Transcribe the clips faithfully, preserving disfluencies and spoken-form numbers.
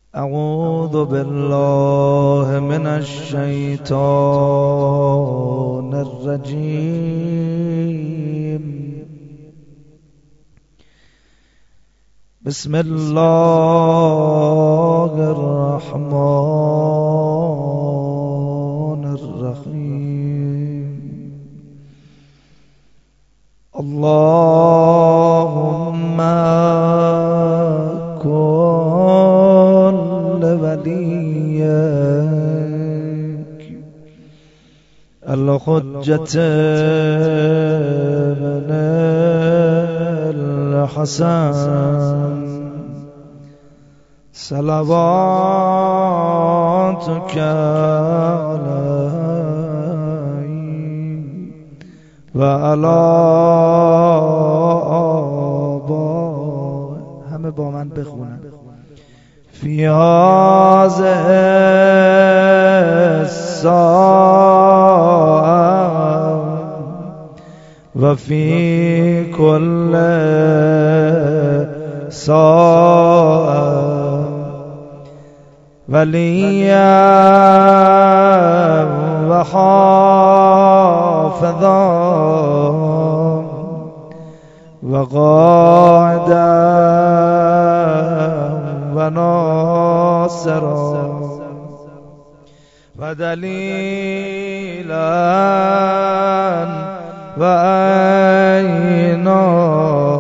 اعوذ بالله من الشیطان الرجیم. بسم الله الرحمن الرحیم. اللهم كن لوليك الحجة بن الحسن صلواتك عليه وعلى آبائه. همه با من بخونن. فی هذه الساعة و فی كل ساعة ولیا و حافظا و قاعدا و ناصرا و دلیلا و عینا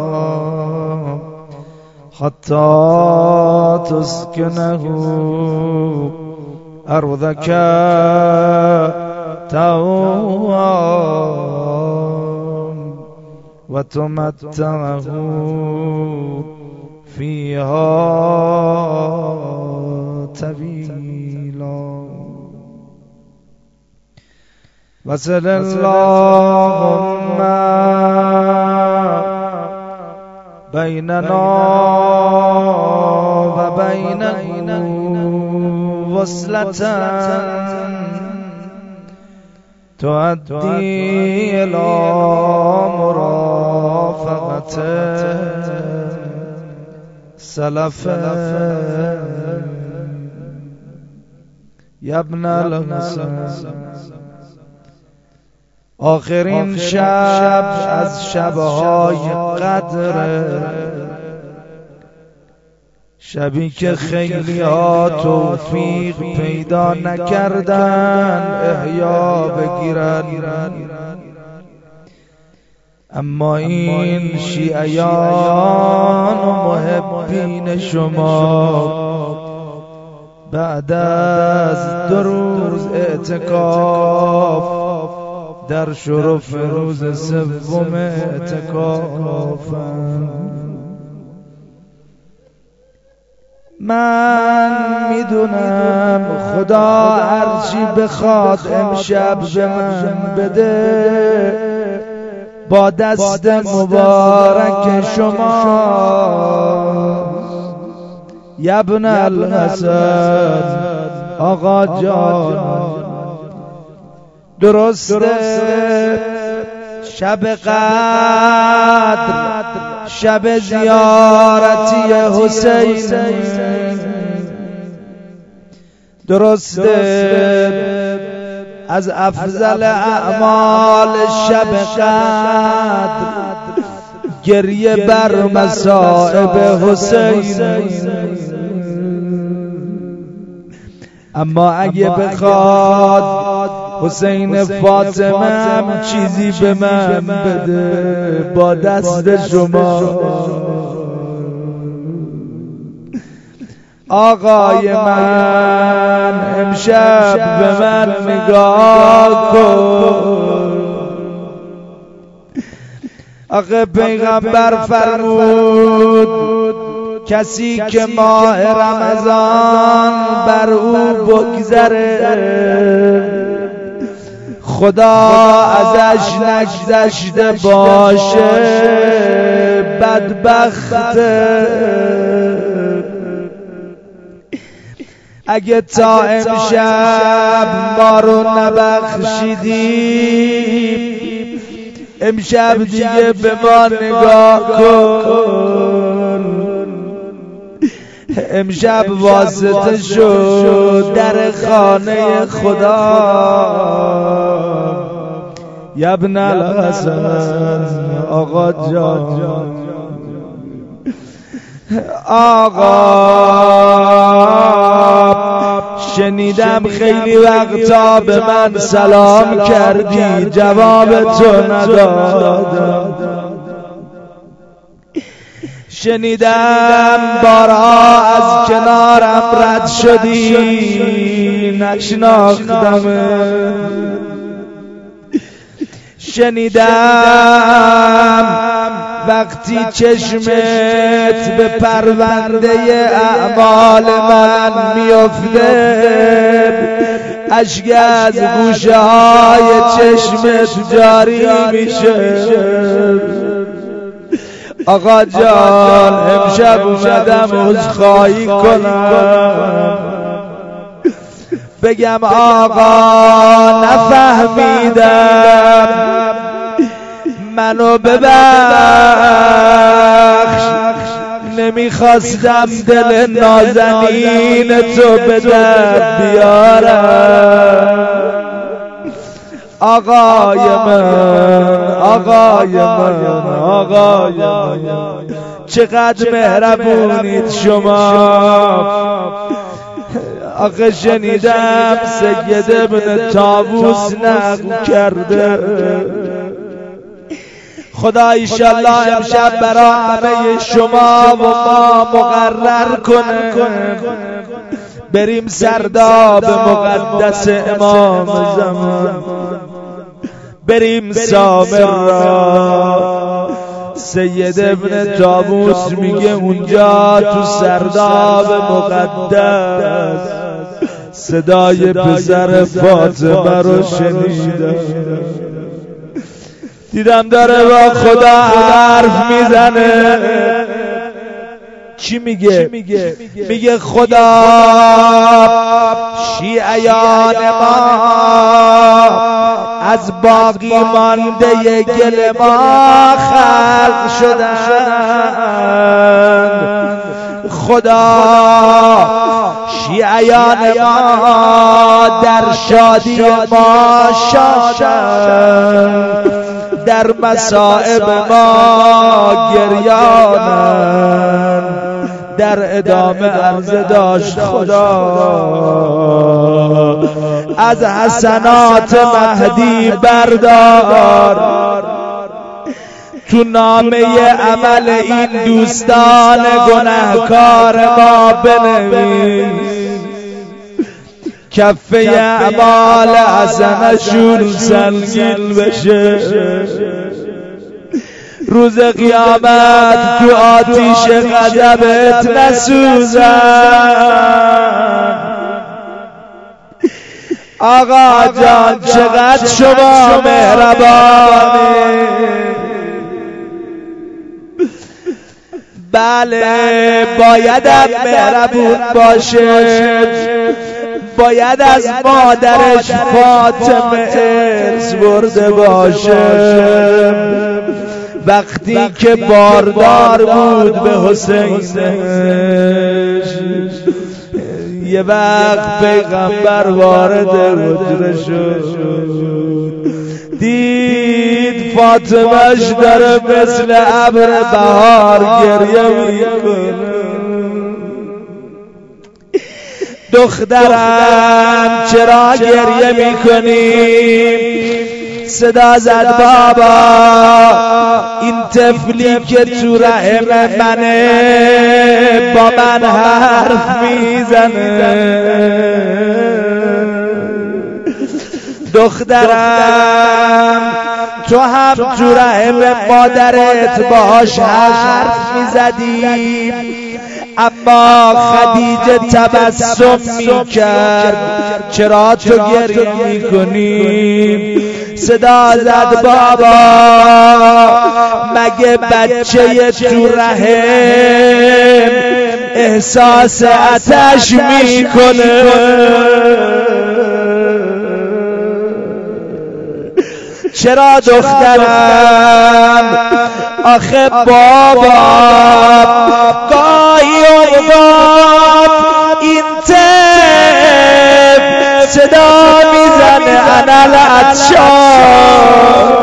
حتی تسکنه ارضک طوعا و تمتعه فيها طويلا. وصل اللهم بيننا وبينه وصلة تؤدي إلى مرافقته سلف یا ابن الحسن. آخرین شب از شبهای قدر، شبی که خیلی ها توفیق پیدا نکردن احیا بگیرن، اما این شیعیان و محبین شما بعد از دو روز اعتکاف در شرف روز سوم اعتکافم. من میدونم خدا هرچی بخواد امشب به من بده با دست مبارک شما. یا ابن الحسن آقا جان، درسته شب قدر شب زیارتی حسین، درسته از افضل اعمال شب قدر گریه بر مصائب حسین، اما اگه بخواد حسین فاطمه هم چیزی به من بده با دست شما. آقای من امشب به من نگاه کن. آقا پیغمبر فرمود کسی که ماه رمضان بر او بگذره خدا ازش نگذشته باشه بدبخته. اگه تا امشب ما رو نبخشیدی امشب دیگه به ما نگاه کن. امشب واسطه شد در خانه خدا. یا ابن الحسن آقا جان، آقا شنیدم خیلی وقتا به من سلام کردی، جواب تو ندادم. شنیدم بارها از کنارم رد شدی، نشناختم. شنیدم وقتی چشمت به پرونده اعمال من میفته، اشک از گوشه های چشمت جاری میشه. آقا جان امشب اومدم عذرخواهی کنم، بگم آقا نفهمیدم، منو ببخش، نمیخواستم دل نازنین تو به درد بیارم. آقای من، آقای من، آقای من، چقدر مهربونید شما. آخه شنیدم سید ابن طاووس نقل کرده، خدا ایشالله امشب برای همه شما و ما مقرر کنه بریم سرداب مقدس امام زمان، بریم سامرا. سید ابن طاووس میگه اونجا تو سرداب مقدس صدای پسر فاطمه رو شنیدم، دیدم داره با خدا حرف میزنه. چی میگه؟ میگه خدا شیعیان ما از باقی مانده گل ما خلق شدند. خدا شیعیان ما در شادی ما شادند، در مصائب ما گریانند. در ادامه عرض داشت خدا از حسنات مهدی بردار، تو نامه عمل این دوستان گناهکار ما بنویس، کفه اعمال حسنشون سنگین بشه. روز قیامت تو آتیش غضبت نسوزن. آقا جان چقدر شما مهربانی. بله بایدم مهربون باشه، باید از مادرش فاطمه ارث برده باشه. وقتی که باردار بود به حسینش، یه وقت پیغمبر وارد حجره شد، دید فاطمهش داره مثل ابر بهار گریه میکنه. دخترم چرا گریه میکنی؟ صدا زد بابا این طفلی که تو رحم منه با من حرف میزنه. دخترم تو هم تو رحم مادرت باهاش حرف میزدی، اما خدیجه تبسم میکرد، چرا تو گریه میکنی؟ صدا زد بابا مگه بچه تو رحم احساس آتش میکنه؟ چرا دخترم آخه بابا گاهی اوقات این طفل صدا میزنه انا العطشان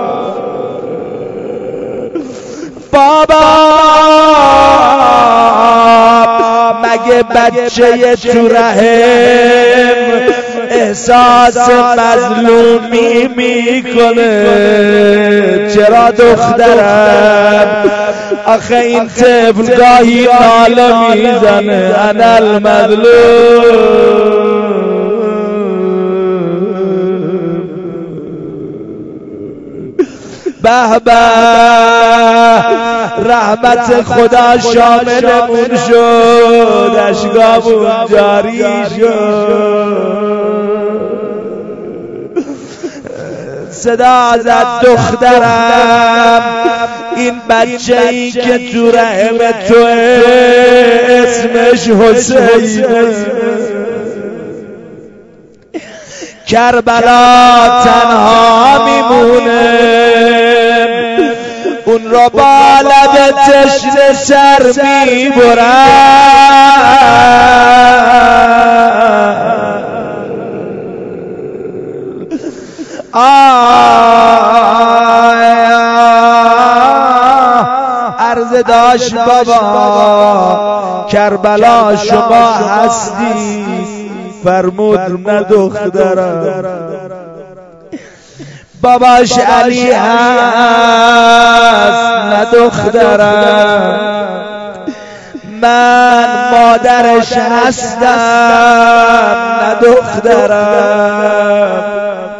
بابا مگه بچه تو رحم احساس مظلومی میکنه چرا دخترم آخه این طفل گاهی ناله میزنه انا المظلوم به به رحمت خدا شاملمون شد اشکامون جاری شد صدا زد دخترم این بچه ای که تو رحم تو اسمش حسین کربلا تنها میمونه اون را با لب تشنه سر میبرن عرض داشت بابا کربلا شما هستی فرمود نه دخترم باباش علی هست نه دخترم من مادرش هستم نه دخترم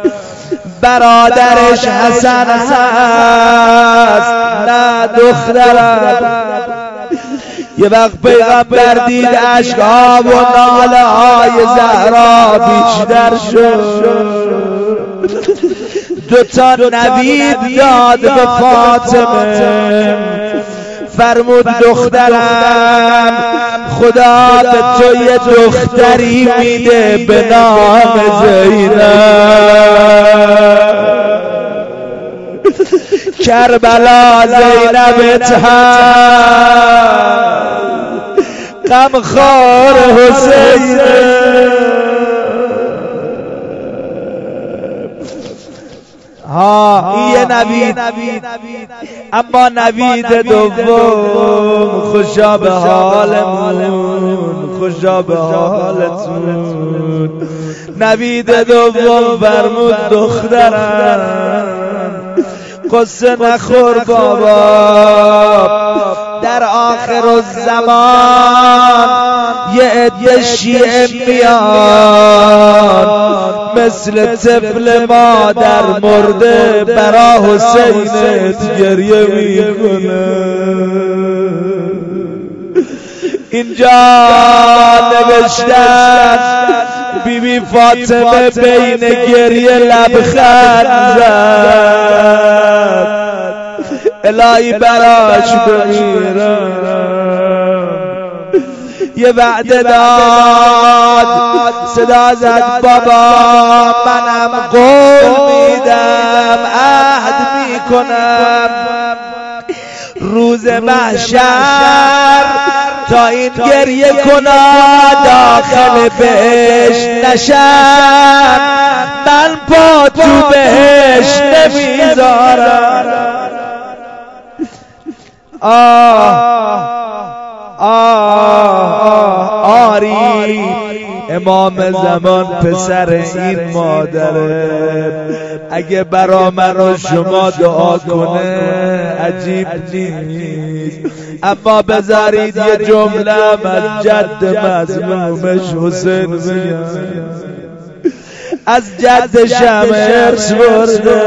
برادرش حسن هست نه دخترم یه وقت پیغمبر دید اشک‌ها و ناله های زهرا بیشتر شد دوتا نوید داد به فاطمه فرمود دخترم خدا به تو یه دختری میده به نام زینب کربلا زینبت هم غمخوار حسین ها این یه نوید اما نوید دوم خوشا به حالمون خوشا به حالتون نوید دوم فرمود دخترم قصه نخور بابا در آخر الزمان یه عده شیعه میان مثل طفل مادر مرده برا حسینت گریه میکنه اینجا نوشتن بی بی فاطمه بین گریه لبخند زد الهی براش بمیرم یه وعده داد صدا زد بابا منم قول میدم عهد میکنم روز محشر تا این گریه کنا داخل بهشت نشم من پا تو بهشت نمیذارم آه آه آری امام زمان پسر این مادره اگه برا من و شما دعا کنه عجیب نیست اما بذارید یه جمله از جد مظلومش حسین بگم از جدشم ارث برده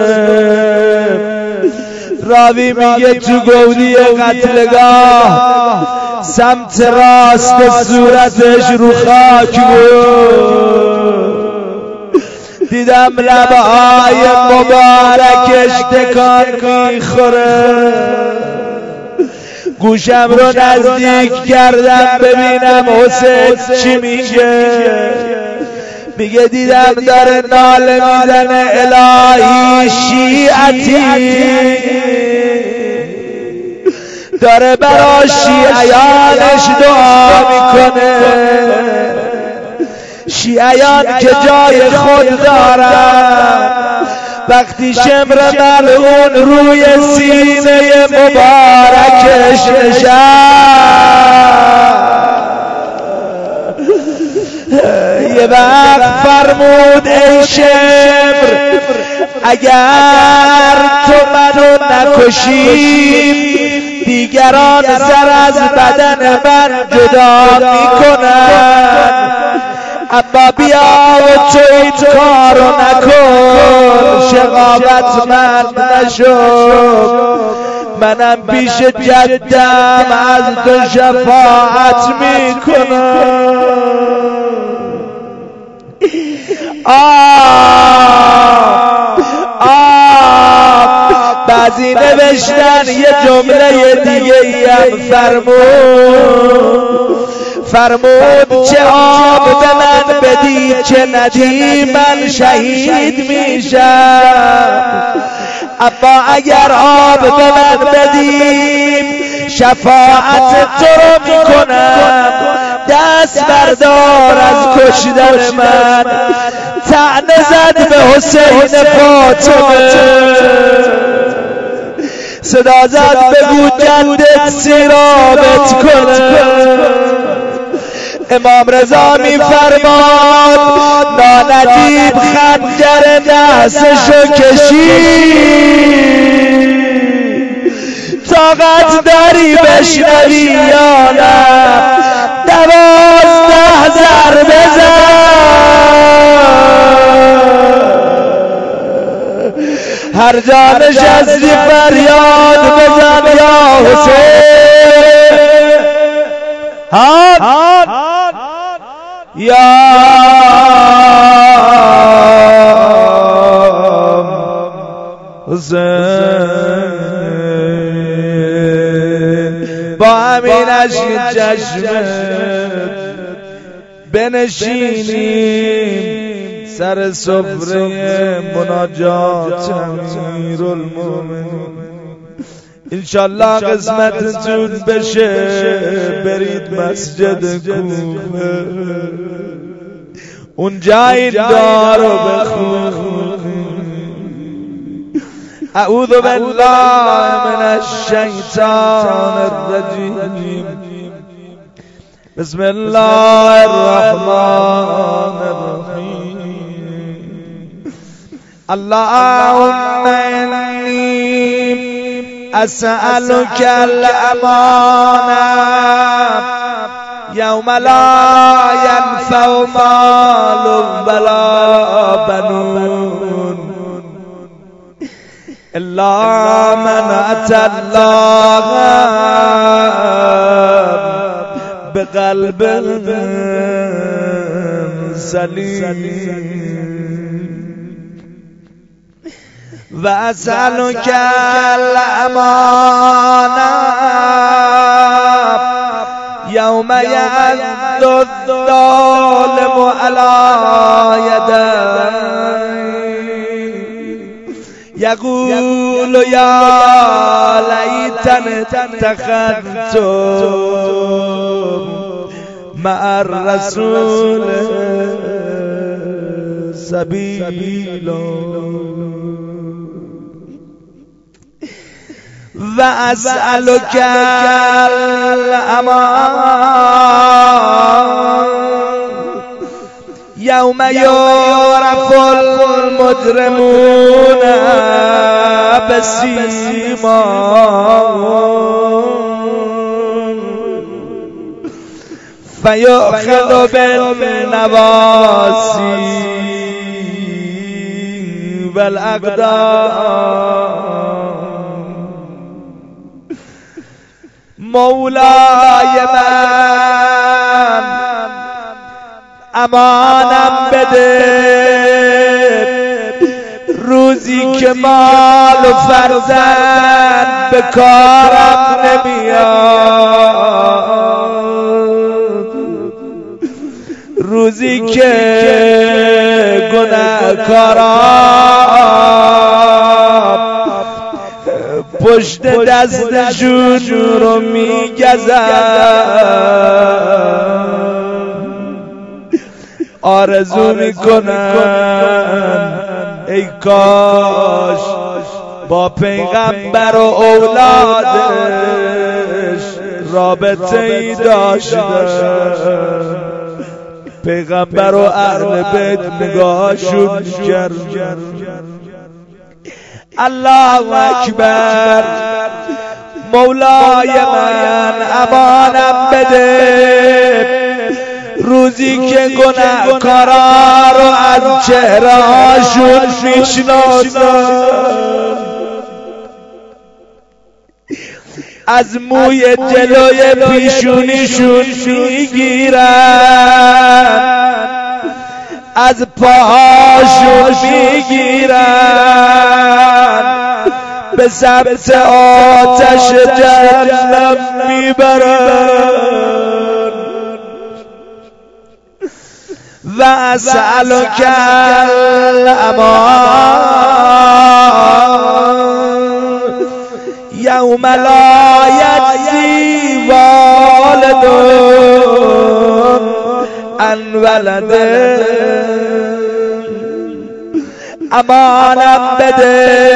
راوی میگه تو گودی قتلگاه سمت راست صورتش رو خاک بود دیدم لبهای مبارکش تکان میخوره گوشم رو نزدیک کردم ببینم حسین چی میگه میگه دیدم داره ناله میزنه الهی شیعتی، داره برا شیعیانش دعا میکنه، شیعیان که جای خود دارن. وقتی شمر ملعون روی سینه مبارکش نشست، یه وقت فرمود ای شمر اگر تو منو نکشی دیگران سر از بدن من جدا میکنن، اما بیا و تو این کارو نکن، شقاوت من نشو، منم پیش جدم از تو شفاعت میکنم. آه آه بعضی نوشتن یه جمله دیگه ای هم فرمود فرمود چه آب به من بدی چه ندی من شهید میشم، اما اگر آب به من بدی شفاعت تو رو میکنم، دست بردار از کشتن من. طعنه زد به حسین فاطمه، صدا زد بگو جدت سیرابت کنه. امام رضا میفرماد نانجیب خنجر دستشو کشید، طاقت داری بشنوی یا نه؟ دوازده ضربه زد، هر جا نشستی فریاد بزن یا حسین، هان یا حسین. با همین عشق چشمت بنشینیم سر سفره مناجات امیرالمومنین، انشالله قسمتتون بشه برید مسجد کوفه، اونجا این دعا رو بخونید. اعوذ بالله من الشیطان الرجیم، بسم الله الرحمن الرحیم. اللهم انی اسألك الامانة یوم لا ینفع مال ولا بنون الا من اتى الله بقلب سلیم. و اسألك الامانة یوم یعض الظالم علی یدیه یقول یا لیتنی اتخذت مع الرسول سبیلا. و اسألك الامان یوم یعرف المجرمون بسیماهم فیؤخذ بالنواصی والاقدام. مولای من امانم بده، روزی که مال و فرزند به کارم نمیاد، روزی که گناهکاران پشت دستشون رو میگزن، آرزو میکنن ای کاش با پیغمبر و اولادش رابطه ای داشتن. پیغمبر و اهل بیت نگاهشون کرد. الله اکبر. مولای من امانم بده روزی که گناهکارا رو از چهره هاشون میشناسن، از موی جلوی پیشونیشون میگیرن، از پاهاشون میگیرن، به سمت آتش جهنم میبرن. و اسألک الامان یوم لا یجزی والد عن ولده. امانم بده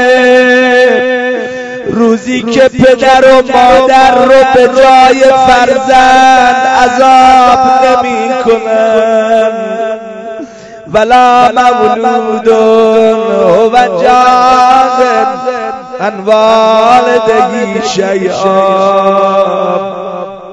روزی که پدر و مادر رو به جای فرزند عذاب نمی کنن. ولا مولود هو جاز عن والده شیئا.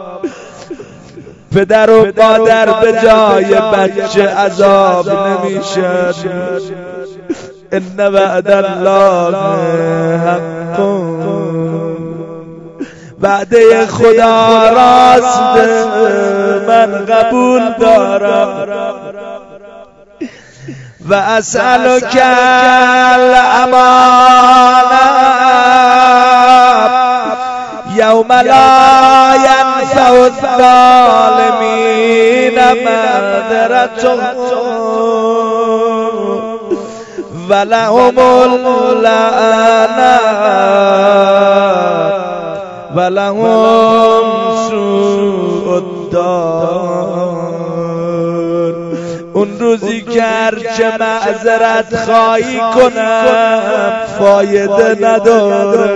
پدر و مادر به جای بچه عذاب نمیشن. ان وعد الله حق، وعده خدا راست، من قبول دارم. و اسألک الامانه یوم لا ینفع الظالمین معذرتهم ولهم اللعنة ولهم سوء الدار. اون روزی که هرچه معذرت خواهی کنم فایده نداره.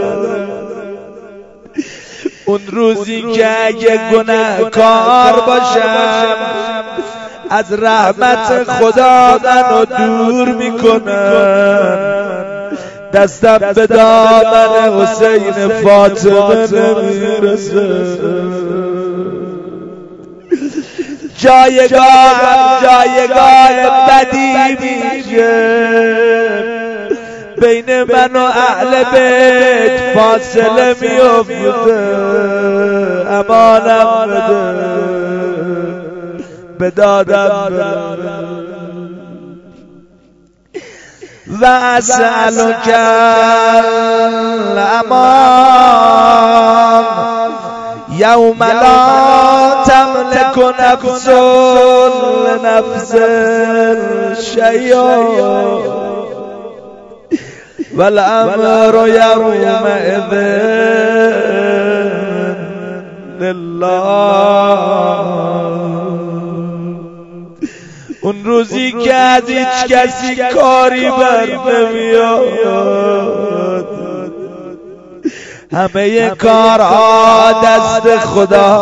اون روزی که اگه گناهکار باشم از رحمت خدا منو دور میکنن. دستم به دامن حسین فاطمه نمیرسه. جایگاه جایگاه بدی میشه، بین من و اهل بیت فاصله میفته. امانم بده، به دادم بده. و اسألک الامان یوم لا تملک نفس لنفس شیئا والامر یومئذ لله. اون روزی که از هیچ کسی کاری بر نمیاد، همه کارها دست خدا.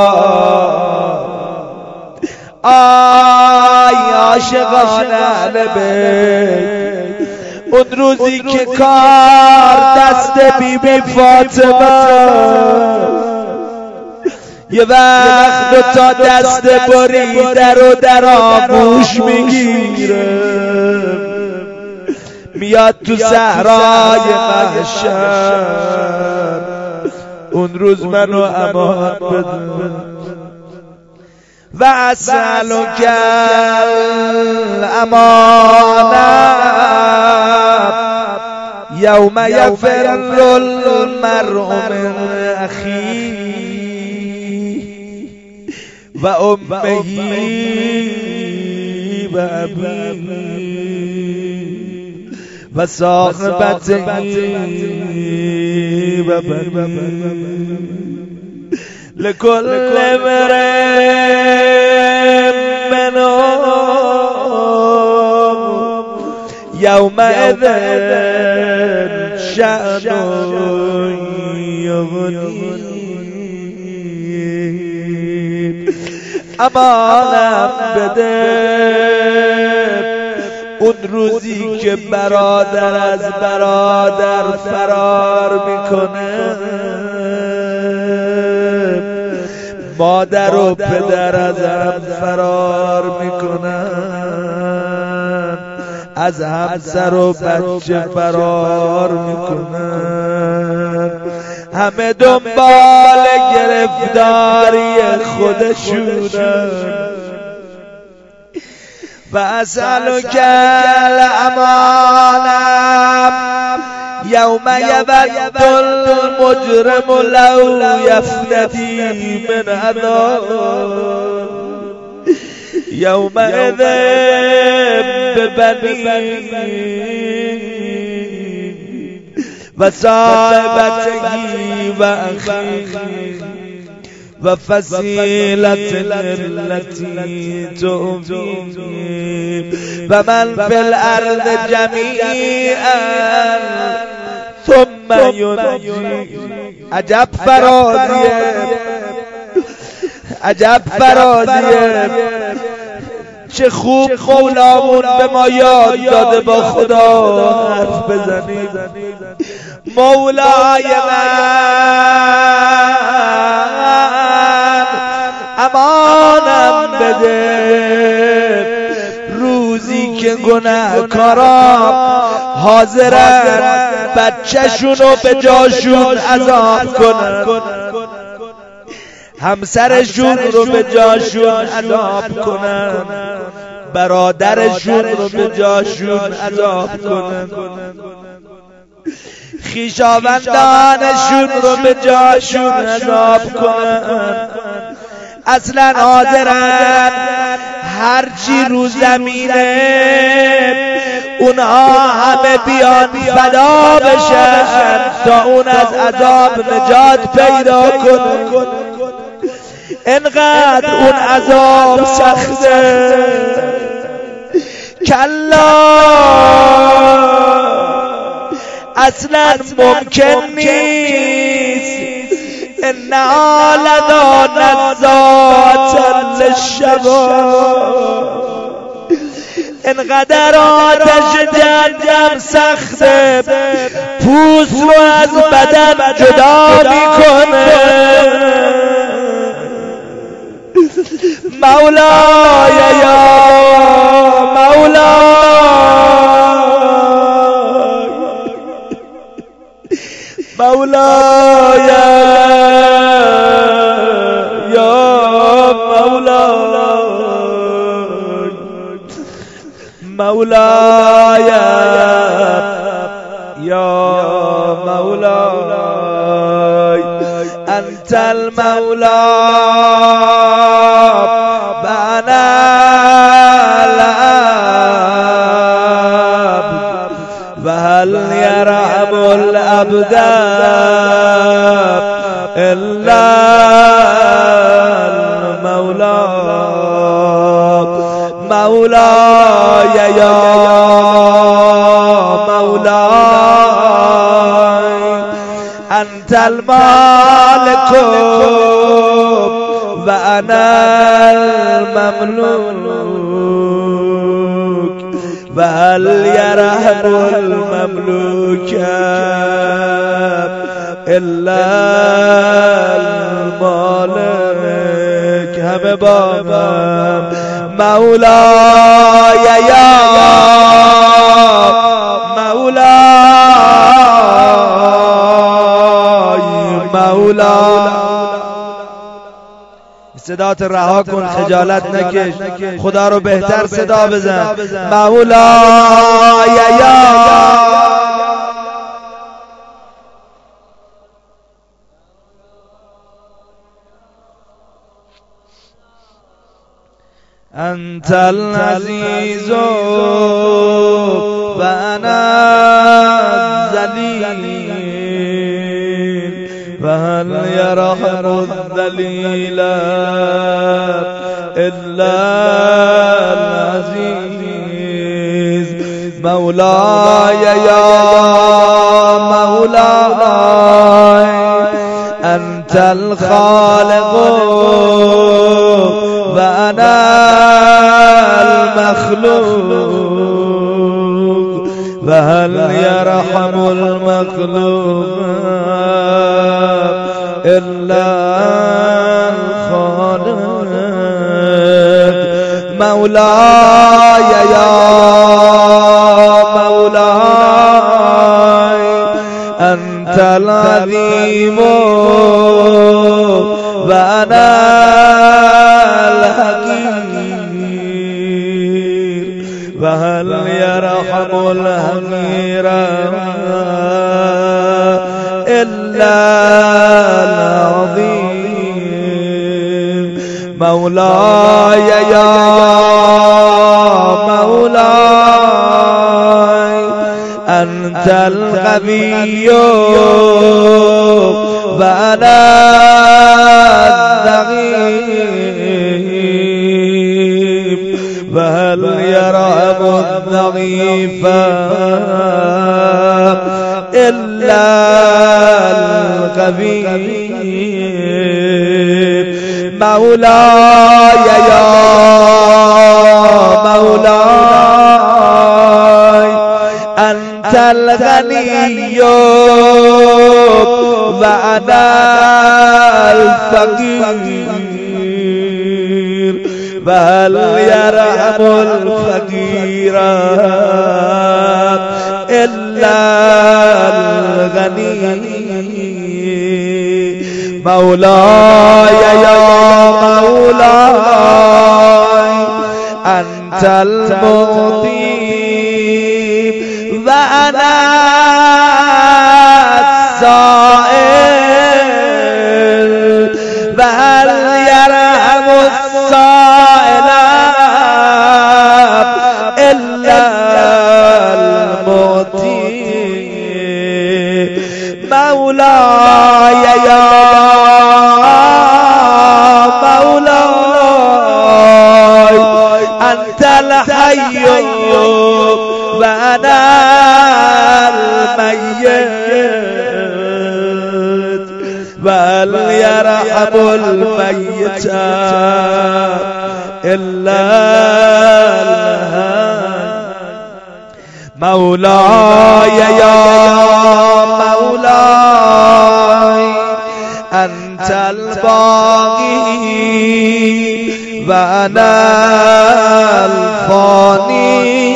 آی عاشقان اهل بیت، اون روزی که کار دست بی بی فاطمه، یه وقت دو تا دست بریده رو در آغوش میگیره، میاد تو صحرای محشر. اون روز منو امان بده. و اسألک الامانه یوم یفر المرء من اخیه و امه و و ابی و صاحبته و بنی لكل امرئ منهم يومئذ شأن يغنيه امانم بده اون روزی که برادر از برادر فرار میکنه، مادر و پدر از هم فرار میکنن، از همسر و بچه فرار میکنن، همه دنبال گرفتاری خودشونن. و اسألک الامانم یوم یود المجرم لو یفتدی من عذاب یومئذ ببنی و صاحبته و اخیه و فصیلته التي تؤوی و من فی الارض جمیعا ثم ینجی. عجب فرازیه، عجب فرازیه. چه خوب مولامون به ما یاد داده با خدا حرف بزنیم. مولای من امانم بده روزی که گناهکارا حاضرن بچه‌شونو به جاشون عذاب کنن، همسرشون رو به جاشون عذاب کنن، برادرشون رو به جاشون عذاب کنن، خویشاوندانشون رو به جاشون عذاب کنن. اصلا حاضرن هرچی رو زمینه اونها همه بیان فدا بشن تا اون از عذاب نجات پیدا کنه. انقدر اون عذاب سخته کلا اصلا ممکن نیست. انها لنا نزاعة للشوا. انقدر آتش جهنم سخته پوست رو از بدن جدا میکنه. مولای یا مولای مولای یا مولای مولای یا مولای انت المولا وانا العبد وهل يرحم العبد الا المولى. مولاي يا مولاي انت المالك وانا المملوك وهل يرحم المملوك الا المالك. همه با من مولاي يا مولاي مولاي. صدات رها کن، خجالت نکش، خدا رو بهتر صدا بزن. مولاي يا أنت العزيز وأنا الذليل فهل يرحم الذليل إلا العزيز مولاي يا مولاي أنت الخالق وأنا المخلوق فهل يرحم المخلوق إلا الخالق مولاي يا مولاي أنت العظيم وأنا الحقير فهل يرحم الحقير إلا العظيم مولاي يا مولاي أنت القوي وأنا الضعيف فهل يرحم الضعيف إلا القوي مولاي يا مولاي أنت الغني وأنا الفقير فهل يرحم الفقير إلا الغني مولاي يا مولاي أنت المعطي وأنا السائل فهل يرحم السائل إلا المعطي مولاي يا مولاي أنت الحي وأنا الميت بل يرحم الميت إلا مولاي يا مولاي أنت الباقي وأنا الفاني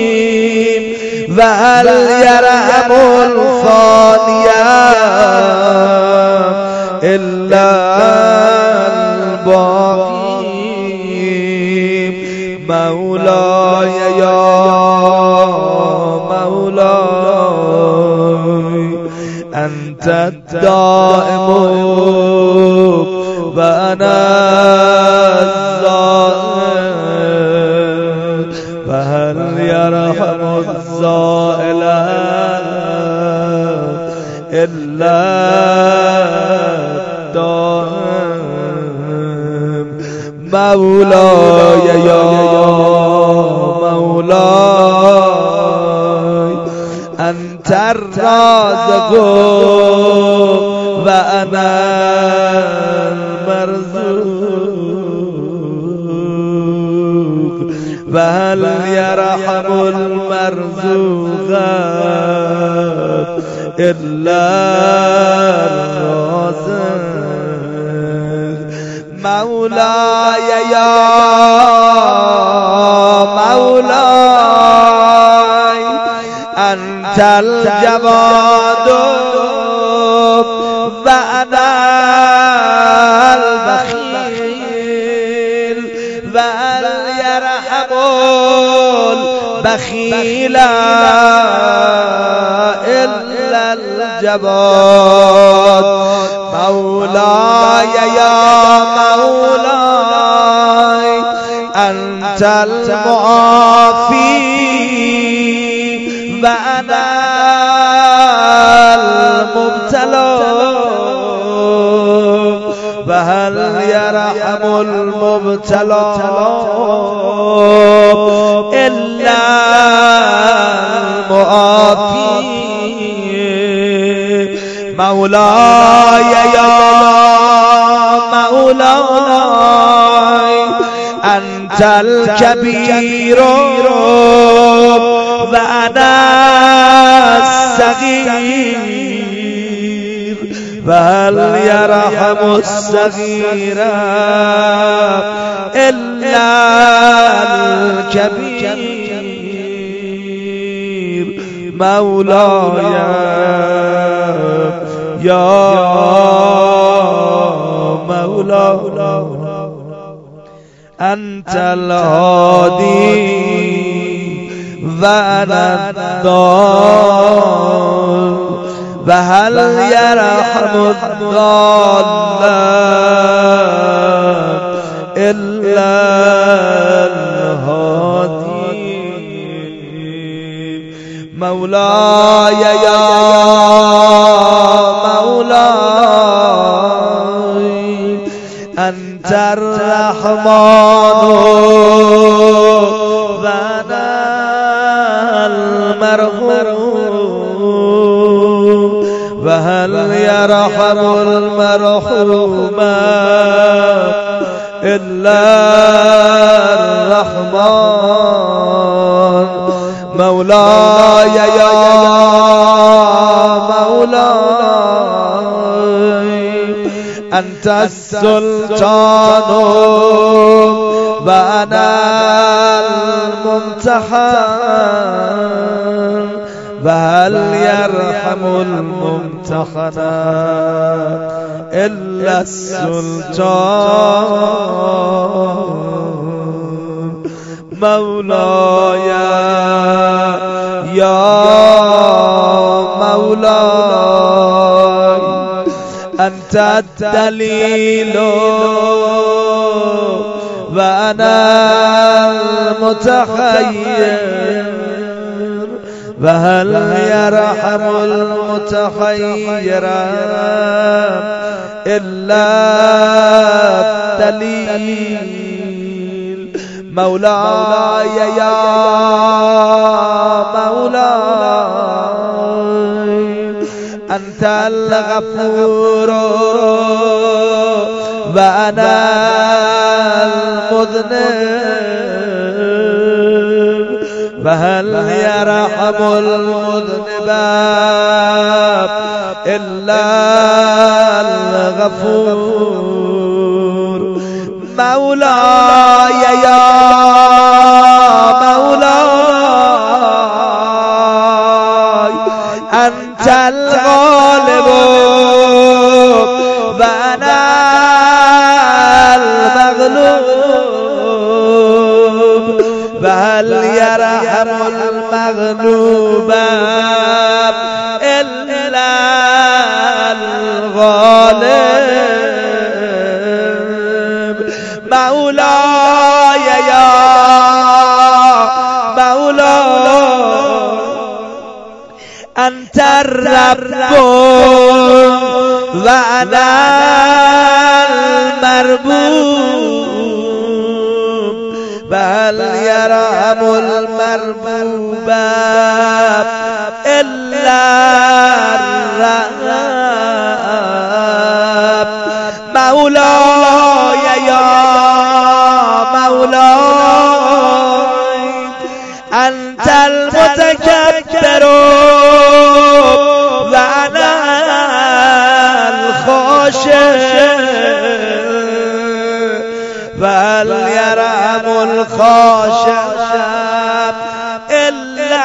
فهل يرحم الفاني إلا الباقي مولاي يا مولاي أنت الدائم وأنا الزائل فهل يرحم الزائل إلا الدائم مولاي يا مولاي أنت الرازق وأنا المرزوق فهل يرحم المرزوق إلا الرازق مولاي يا مولاي أنت الجواد وأنا البخيل فهل يرحم البخيل إلا الجواد مولاي يا مولاي أنت المعافي وأنا المبتلى وهل يرحم المبتلى إلا المعافي مولاي يا مولاي أنت الكبير وأنا الصغير وهل يرحم الصغير إلا الكبير مولاي يا مولاي أنت الهادي وأنا الضال وهل يرحم الضال إلا الهادي مولاي يا مولاي أنت الرحمن وأنا المرحوم وهل يرحم المرحوم إلا الرحمن مولاي يا مولاي أنت السلطان وأنا الممتحن وهل يرحم الممتحن إلا السلطان مولاي يا مولاي أنت الدليل وأنا المتخير وهل يرحم المتخير إلا الدليل مولاي يا مولاي أنت الغفور وأنا المذنب وهل يرحم المذنب إلا الغفور مولاي يا مولاي أنت الغالب وأنا المغلوب وهل يرحم المغلوب إلا الغالب مولاي يا مولاي أنت الرب وأنا المربوب بل يرحم المربوب إلا الرب مولاي يا مولاي أنت المتكبر وأنا الخاشع بل يرحم الخاشع إلا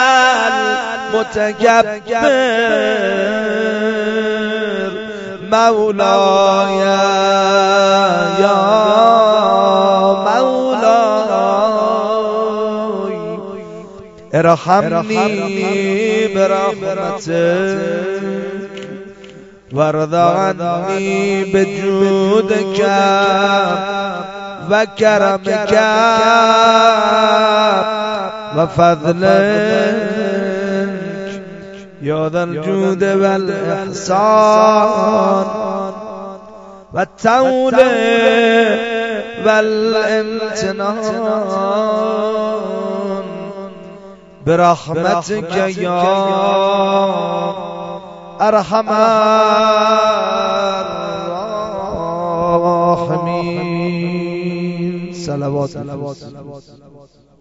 المتكبر مولاي يا مولاي ارحمني برحمتك وارض عني بجودك و کرمک و فضلک یا ذا الجود والاحسان و الطول والامتنان برحمتك یا ارحم الراحمین. صلوات